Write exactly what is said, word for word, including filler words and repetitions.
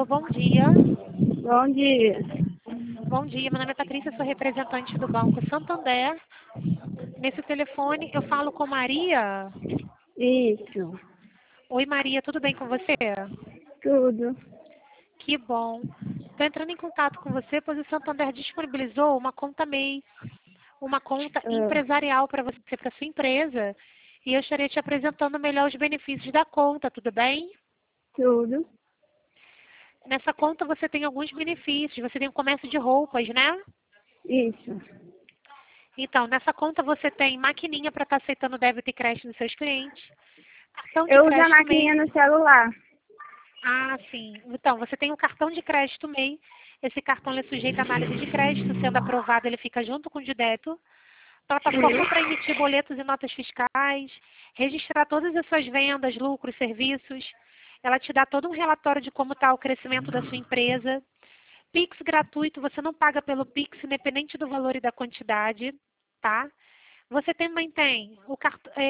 Alô, bom dia. Bom dia. Bom dia, meu nome é Patrícia, sou representante do Banco Santander. Nesse telefone eu falo com Maria. Isso. Oi, Maria, tudo bem com você? Tudo. Que bom. Estou entrando em contato com você, pois o Santander disponibilizou uma conta M E I, uma conta Ah, empresarial para você, para sua empresa. E eu estarei te apresentando melhor os benefícios da conta, tudo bem? tudo. Nessa conta você tem alguns benefícios. Você tem o comércio de roupas, né? Isso. Então, nessa conta você tem maquininha para estar aceitando débito e crédito dos seus clientes, cartão de Eu uso a crédito M E I. maquininha no celular. Ah, sim. Então, você tem um cartão de crédito M E I. Esse cartão ele é sujeito à análise de crédito, sendo aprovado, ele fica junto com o de débito. Plataforma para emitir boletos e notas fiscais, registrar todas as suas vendas, lucros, serviços. Ela te dá todo um relatório de como está o crescimento da sua empresa. Pix gratuito, você não paga pelo Pix, independente do valor e da quantidade, tá? Você também tem o cartão.